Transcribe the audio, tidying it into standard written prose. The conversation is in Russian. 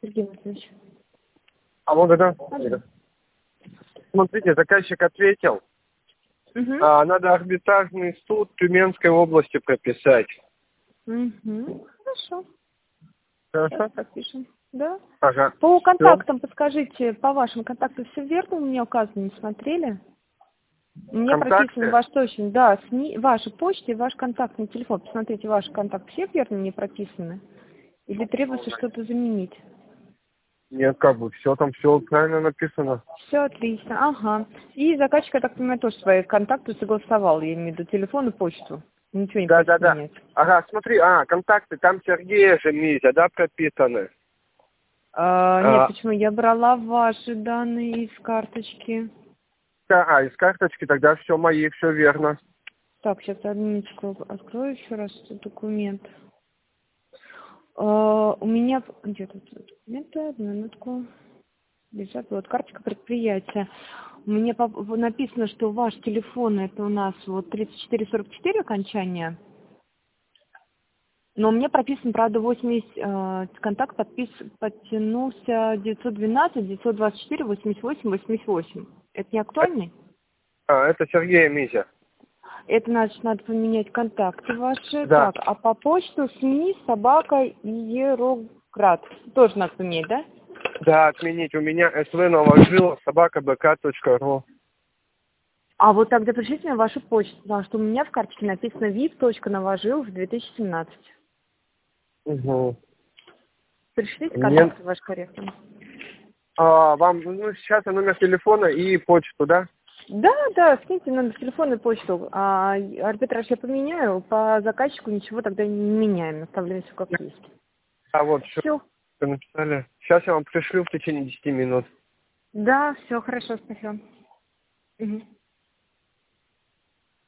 Сергей Васильевич. Алло, да. Алло. Смотрите, заказчик ответил. Угу. Надо арбитражный суд Тюменской области прописать. Угу. Хорошо. Хорошо? Сейчас пропишем. Да. Ага. По Всё. контактам подскажите, по вашим контактам все верно у меня указано, не смотрели? У меня прописан Контакты? ваш точно, да, ваша почта и ваш контактный телефон. Посмотрите, ваши контакты все верно не прописаны? Или требуется что-то заменить? Нет, как бы, все там, все правильно написано. Все отлично, ага. И заказчик, я так понимаю, тоже свои контакты согласовал, я имею в виду телефон и почту. Ничего не просит Да. менять. Ага, смотри, контакты, там Сергея же Митя, да, прописаны? Нет, почему? Я брала ваши данные из карточки. Из карточки тогда все мои, все верно. Так, сейчас одну минуточку открою еще раз этот документ. У меня... Где тут документы? Одну минутку. Лежат. Вот карточка предприятия. У меня написано, что ваш телефон это у нас вот 3444 окончание. Но у меня прописан, правда, 80 контакт подтянулся 912, 924, 88, 88. Это не актуальный? Это Сергея Митя. Это значит, надо поменять контакты ваши. Да. Так, а по почту СМИ, собака и Ероград. Тоже надо поменять, да? Да, отменить. У меня СВ собака.бк.ру. А вот тогда пришлите мне вашу почту, потому что у меня в карточке написано vip.новожилов 2017. Угу. Пришлите Нет. контакты ваши корректно. Вам, сейчас номер телефона и почту, да? Да, скиньте номер телефона и почту. Арбитраж я поменяю, по заказчику ничего тогда не меняем, оставляем все как есть. Вот, Все. что написали. Сейчас я вам пришлю в течение 10 минут. Да, все хорошо, спасибо. Угу.